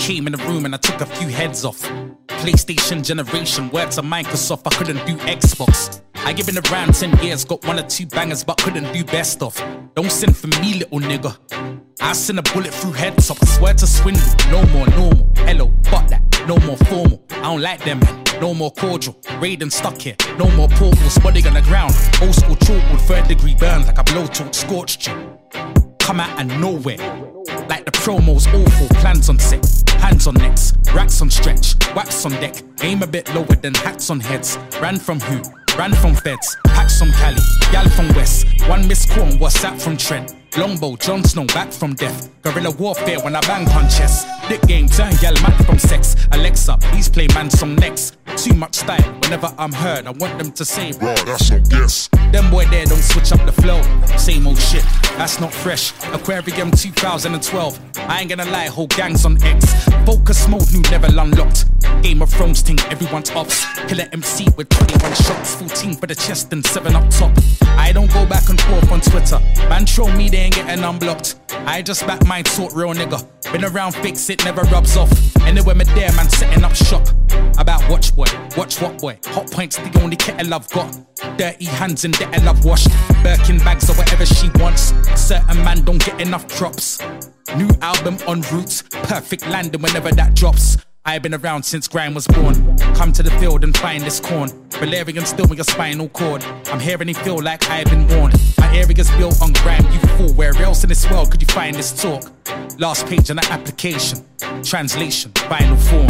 came in the room and I took a few heads off. PlayStation generation, word to Microsoft, I couldn't do Xbox. I given around 10 years, got 1 or 2 bangers, but couldn't do best of. Don't send for me, little nigga. I send a bullet through heads up, I swear to swindle. No more normal, hello, fuck that, no more formal. I don't like them, man, no more cordial. Raiden stuck here, no more portals, body on the ground. Old school chalkboard, 3rd degree burns like a blowtorch scorched you. Come out of nowhere, like the promos awful, plans on set. Hands on necks, racks on stretch, wax on deck. Aim a bit lower than hats on heads. Ran from who? Ran from feds. Packs from Cali, gal from West. 1 missed call on WhatsApp from Trent. Longbow, Jon Snow, back from death. Guerrilla warfare when I bang on chest. Dick game, turn gal man from sex. Alexa, please play man song next. Too much style, whenever I'm heard, I want them to say, bro, that's no guess. Them boy there don't switch up the flow. Same old shit, that's not fresh. Aquarium 2012. I ain't gonna lie, whole gangs on X. Focus mode, new level unlocked. Game of Thrones thing, everyone's ops. Killer MC with 21 shots, 14 for the chest and 7 up top. I don't go back and forth on Twitter. Man troll me, they ain't getting unblocked. I just back mine, sort real nigga. Been around fix, it never rubs off. Anywhere me there, man, setting up shop. About watch boy, watch what boy. Hot points, the only kettle I've got. Dirty hands and debt I've washed. Birkin bags or whatever she wants. Certain man don't get enough drops. New album on roots, perfect landing whenever that drops. I've been around since grime was born. Come to the field and find this corn. Valerian still with your spinal cord. I'm hearing it feel like I've been warned. My area's built on grime, you fool. Where else in this world could you find this talk? Last page on the application. Translation, final form.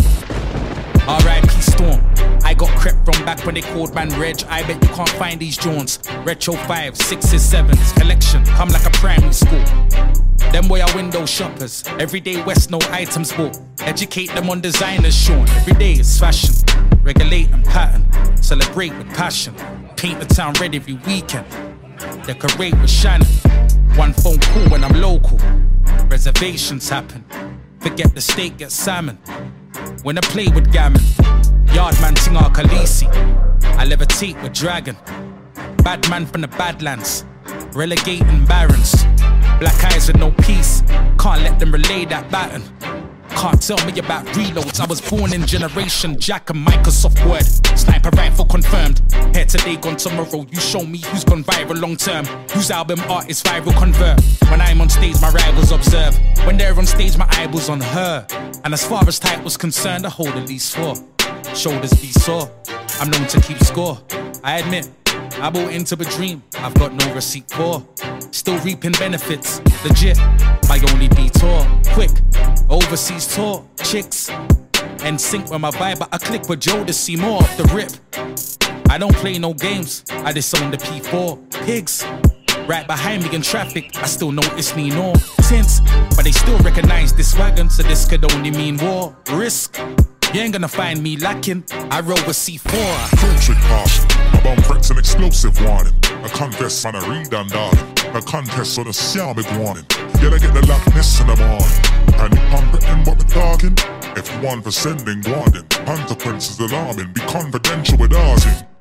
R.I.P. Storm. I got crept from back when they called man Reg. I bet you can't find these Jones. Retro 5s, 6s, 7s. Collection, come like a primary school. Them boy are window shoppers. Everyday West, no items bought. Educate them on designers shown. Every day is fashion. Regulate and pattern. Celebrate with passion. Paint the town red every weekend. Decorate with Shannon. 1 phone call when I'm local. Reservations happen. Forget the steak, get salmon. When I play with gammon. Yardman ting our Khaleesi. I levitate with dragon. Bad man from the Badlands. Relegating barons. Black eyes with no peace. Can't let them relay that baton. Can't tell me about reloads. I was born in Generation Jack and Microsoft Word. Sniper rifle confirmed. Here today, gone tomorrow. You show me who's gone viral long term. Whose album art is viral convert. When I'm on stage, my rivals observe. When they're on stage, my eyeballs on her. And as far as title's concerned, I hold at least 4. Shoulders be sore. I'm known to keep score. I admit, I bought into a dream I've got no receipt for. Still reaping benefits, legit. My only detour, quick. Overseas tour, chicks. And sync with my vibe, but I click with Joe to see more off the rip. I don't play no games, I disown the P4. Pigs, right behind me in traffic, I still notice me no tints. But they still recognize this wagon, so this could only mean war. Risk, you ain't gonna find me lacking. I roll with C4. Trick caution, I bomb threats and explosive warning. A contest on a read and darling. A contest on a Xiaomi warning. Yeah, I get the lackness in the morning. And you comprehend what we're talking? If you want for sending warning, consequences alarming. Be confidential with ours.